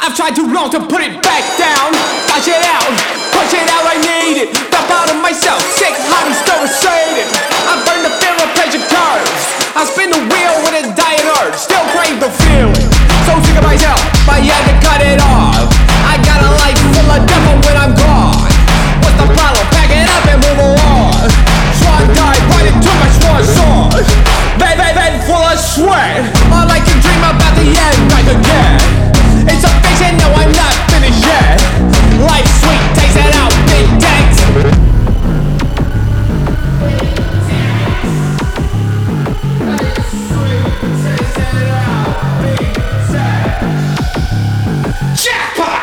I've tried too long to put it back down. Flush it out, push it out, I need it. Dump out of myself, sick, hot, and still recited. I burn the fear of pleasure curves. I spin the wheel with a dying urge. Still crave the feeling. So sick of myself, but I had to cut it off. I got a life full of devil when I'm gone. What's the problem? Pack it up and move on. Swan dive right into my swan song. Bed full of sweat. All I can dream about the end back again. It's a fiction, no I'm not finished yet. Life's sweet, taste it out, big tanks. Jackpot!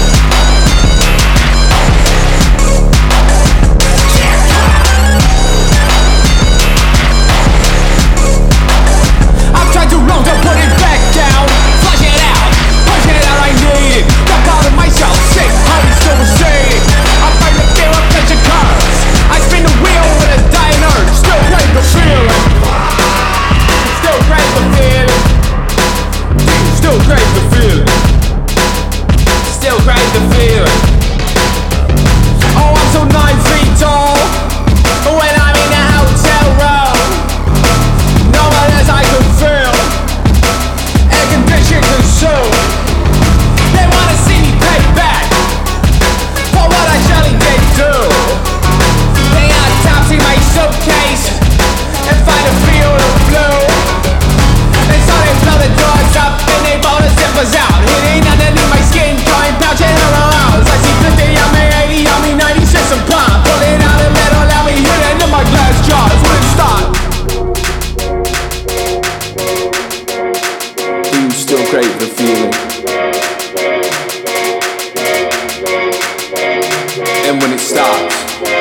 I've tried too long to put it back down. Flush it out, push it out, I need it. Duck out of myself, sick, honey, still receding. I find the fear of pleasure curves. I spin the wheel with a dying urge. Still crave the feeling. Still crave the feeling. Still crave the feeling. Still crave the feeling. Oh, I'm so 9 feet tall. When I'm in a hotel room, no one else I could feel. Air conditioned consumed. They wanna see me pay back for what I surely did do. They autopsy my suitcase and find a field of blue. And so they blow the doors up and they blow the zippers out, hitting underneath my skin, trying pouching her around. I see 50 on me, 80 on me, 96 a pop. Pull it out and let allow me hit into my glass jars. Wouldn't stop. Do you still crave the feeling? And when it stops,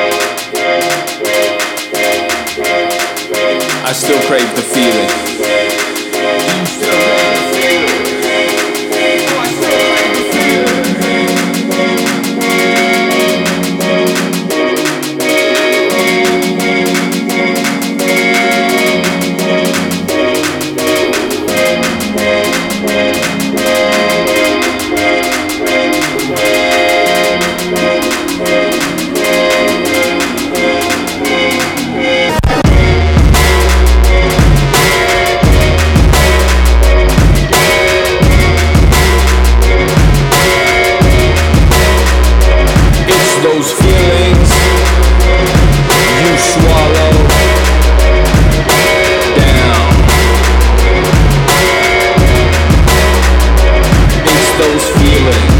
I still crave the feeling. Do you still crave the feeling? Oh, I still crave the feeling. Those feelings you swallow down. It's those feelings